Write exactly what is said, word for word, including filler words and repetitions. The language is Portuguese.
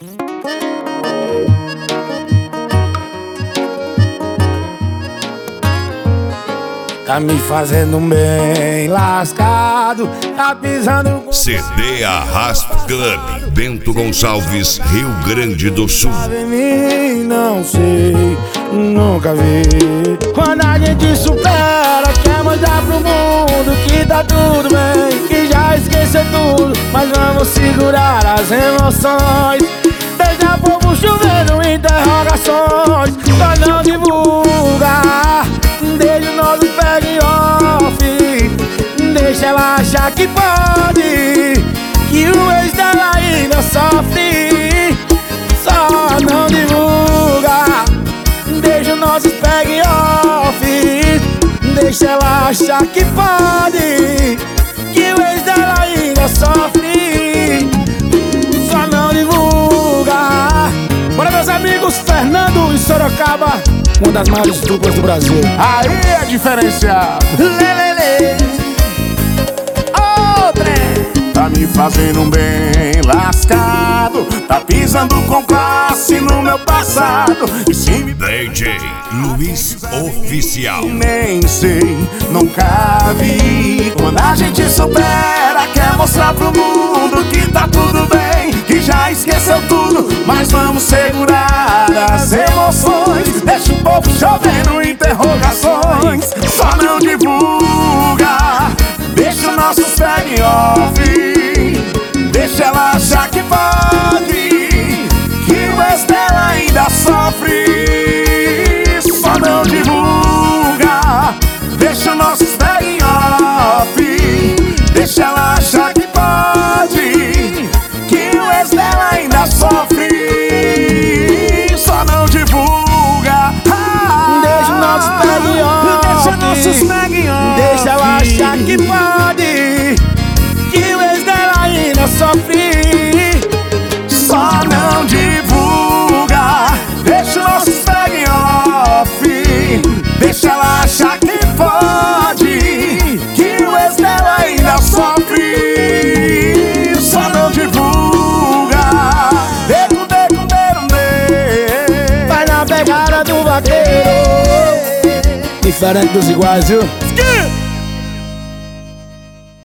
Tá me fazendo bem lascado, tá pisando com... C D Arrasta Club, Bento Gonçalves, Rio Grande do Sul. Mim, não sei, nunca vi. Quando a gente supera, quer mostrar pro mundo que tá tudo bem, que já esqueceu tudo, mas vamos segurar as emoções. Deixa o povo chovendo interrogações, mas não divulga. Deixa o nosso peg off, deixa ela achar que pode, que o ex dela ainda sofre. Só não divulga. Deixa o nosso peg off, deixa ela achar que pode, que o ex dela ainda sofre. Só não divulga. Bora, meus amigos, Fernando e Sorocaba, uma das maiores duplas do Brasil. Aí é diferenciado. Lelele, outra. Tá me fazendo bem lascado, tá pisando com classe no meu passado. E se me D J Luiz Oficial. nem sei, nunca vi. Quando a gente supera, quer mostrar pro mundo que tá tudo bem, que já esqueceu tudo, mas vamos segurar as emoções. Deixa o povo chovendo interrogações, só não divulga. Deixa o nosso peg off, deixa ela achar que pode, que o ex dela ainda sofre. Só não divulga. Deixa o nosso peg off, deixa ela achar que pode, que o ex dela ainda sofre. Só não divulga. Deixa o nosso peg off, deixa nossos peg off, deixa ela achar que pode, que o ex dela ainda sofre. Só não divulga. Deixa o nosso peg off, deixa ela achar que pode, que o ex dela ainda sofre. Só não divulga. Deco, deco, deco, deco. Vai na pegada do vaqueiro, diferente dos iguais, viu?